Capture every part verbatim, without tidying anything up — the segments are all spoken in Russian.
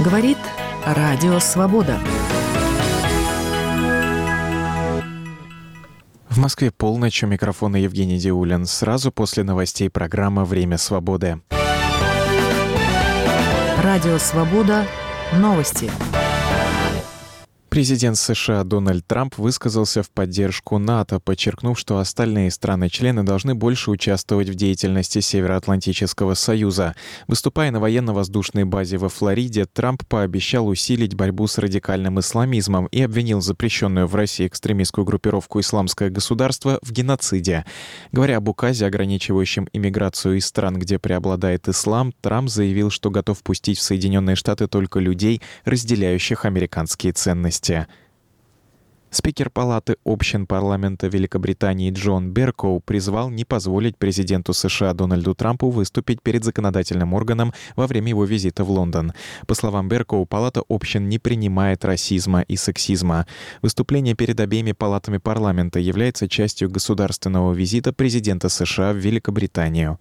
Говорит Радио Свобода. В Москве полночь, у микрофона Евгений Диулин. Сразу после новостей программа «Время свободы». Радио Свобода. Новости. Президент США Дональд Трамп высказался в поддержку НАТО, подчеркнув, что остальные страны-члены должны больше участвовать в деятельности Североатлантического союза. Выступая на военно-воздушной базе во Флориде, Трамп пообещал усилить борьбу с радикальным исламизмом и обвинил запрещенную в России экстремистскую группировку «Исламское государство» в геноциде. Говоря об указе, ограничивающем иммиграцию из стран, где преобладает ислам, Трамп заявил, что готов пустить в Соединенные Штаты только людей, разделяющих американские ценности. Спикер Палаты общин парламента Великобритании Джон Беркоу призвал не позволить президенту США Дональду Трампу выступить перед законодательным органом во время его визита в Лондон. По словам Беркоу, Палата общин не принимает расизма и сексизма. Выступление перед обеими палатами парламента является частью государственного визита президента США в Великобританию.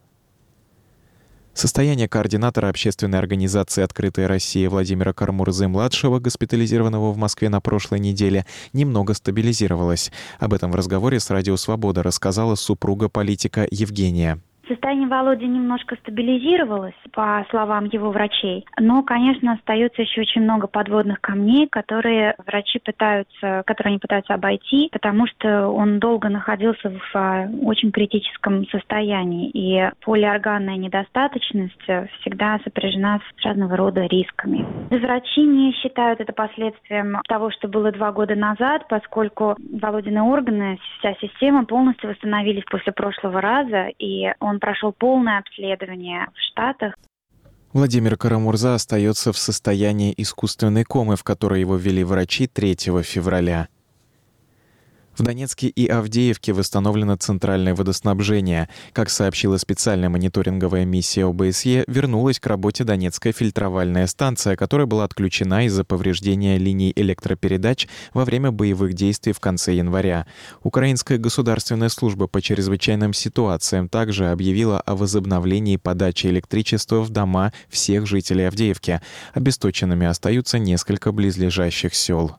Состояние координатора общественной организации «Открытая Россия» Владимира Кармурзы-младшего, госпитализированного в Москве на прошлой неделе, немного стабилизировалось. Об этом в разговоре с «Радио Свобода» рассказала супруга политика Евгения. Состояние Володи немножко стабилизировалось, по словам его врачей, но, конечно, остается еще очень много подводных камней, которые врачи пытаются, которые они пытаются обойти, потому что он долго находился в очень критическом состоянии, и полиорганная недостаточность всегда сопряжена с разного рода рисками. Врачи не считают это последствием того, что было два года назад, поскольку Володины органы, вся система полностью восстановились после прошлого раза, и он прошел полное обследование в Штатах. Владимир Карамурза остается в состоянии искусственной комы, в которой его ввели врачи третьего февраля. В Донецке и Авдеевке восстановлено центральное водоснабжение. Как сообщила специальная мониторинговая миссия о бэ эс е, вернулась к работе Донецкая фильтровальная станция, которая была отключена из-за повреждения линий электропередач во время боевых действий в конце января. Украинская государственная служба по чрезвычайным ситуациям также объявила о возобновлении подачи электричества в дома всех жителей Авдеевки. Обесточенными остаются несколько близлежащих сел.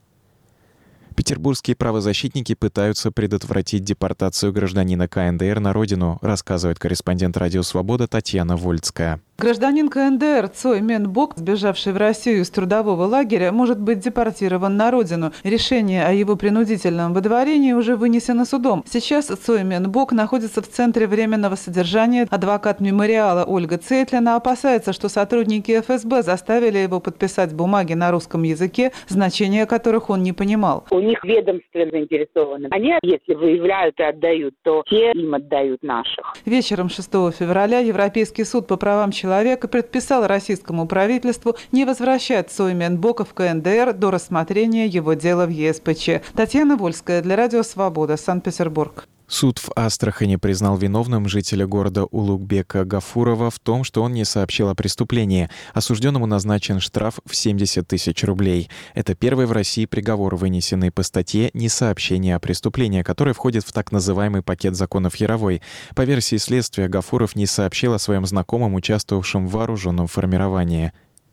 Петербургские правозащитники пытаются предотвратить депортацию гражданина ка эн дэ эр на родину, рассказывает корреспондент «Радио Свобода» Татьяна Вольцкая. Гражданин ка эн дэ эр Цой Мен Бок, сбежавший в Россию из трудового лагеря, может быть депортирован на родину. Решение о его принудительном выдворении уже вынесено судом. Сейчас Цой Мен Бок находится в Центре временного содержания. Адвокат мемориала Ольга Цейтлина опасается, что сотрудники эф эс бэ заставили его подписать бумаги на русском языке, значения которых он не понимал. У них ведомства заинтересованы. Они, если выявляют и отдают, то те им отдают наших. Вечером шестого февраля Европейский суд по правам человека Человека предписал российскому правительству не возвращать Цой Мен Бока в ка эн дэ эр до рассмотрения его дела в е эс пэ че. Татьяна Вольская для Радио Свобода, Санкт-Петербург. Суд в Астрахани признал виновным жителя города Улугбека Гафурова в том, что он не сообщил о преступлении. Осужденному назначен штраф в семьдесят тысяч рублей. Это первый в России приговор, вынесенный по статье «Несообщение о преступлении», который входит в так называемый пакет законов Яровой. По версии следствия, Гафуров не сообщил о своем знакомом, участвовавшем в вооруженном формировании.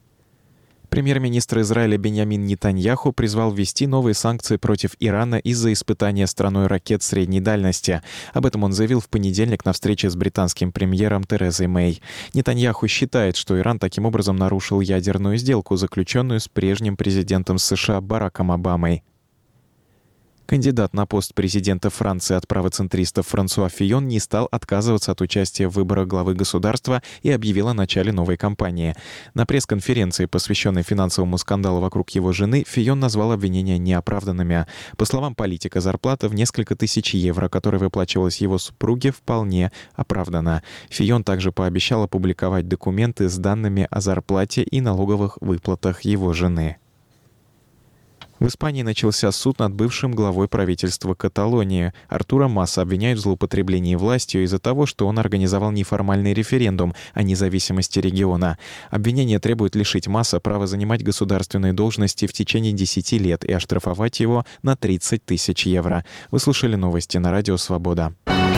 Премьер-министр Израиля Биньямин Нетаньяху призвал ввести новые санкции против Ирана из-за испытания страной ракет средней дальности. Об этом он заявил в понедельник на встрече с британским премьером Терезой Мэй. Нетаньяху считает, что Иран таким образом нарушил ядерную сделку, заключенную с прежним президентом США Бараком Обамой. Кандидат на пост президента Франции от правоцентристов Франсуа Фийон не стал отказываться от участия в выборах главы государства и объявил о начале новой кампании. На пресс-конференции, посвященной финансовому скандалу вокруг его жены, Фийон назвал обвинения неоправданными. По словам политика, зарплата в несколько тысяч евро, которая выплачивалась его супруге, вполне оправдана. Фийон также пообещал опубликовать документы с данными о зарплате и налоговых выплатах его жены. В Испании начался суд над бывшим главой правительства Каталонии. Артура Маса обвиняют в злоупотреблении властью из-за того, что он организовал неформальный референдум о независимости региона. Обвинение требует лишить Маса права занимать государственные должности в течение десяти лет и оштрафовать его на тридцать тысяч евро. Вы слушали новости на Радио Свобода.